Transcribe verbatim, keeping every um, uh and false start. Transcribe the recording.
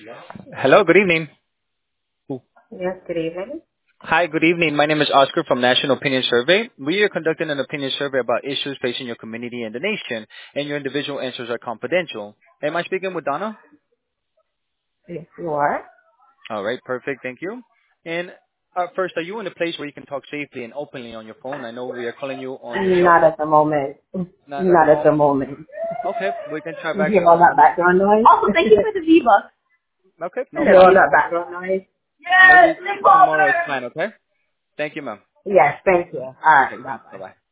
Hello, good evening. Yes, good evening. Hi, good evening. My name is Oscar from National Opinion Survey. We are conducting an opinion survey about issues facing your community and the nation, and your individual answers are confidential. Am I speaking with Donna? Yes, you are. All right, perfect. Thank you. And uh, first, are you in a place where you can talk safely and openly on your phone? I know we are calling you on your cell Not phone. at the moment. Not at the Not at the moment. moment. Okay, we can try You back hear all some. that background noise? Oh, thank you for the V-Bucks. Okay, You no hear all problem. that background noise? Yes, Maybe tomorrow is sleepover! fine. Okay. Thank you, ma'am. Yes, thank you. All right, Okay. Bye bye-bye. bye.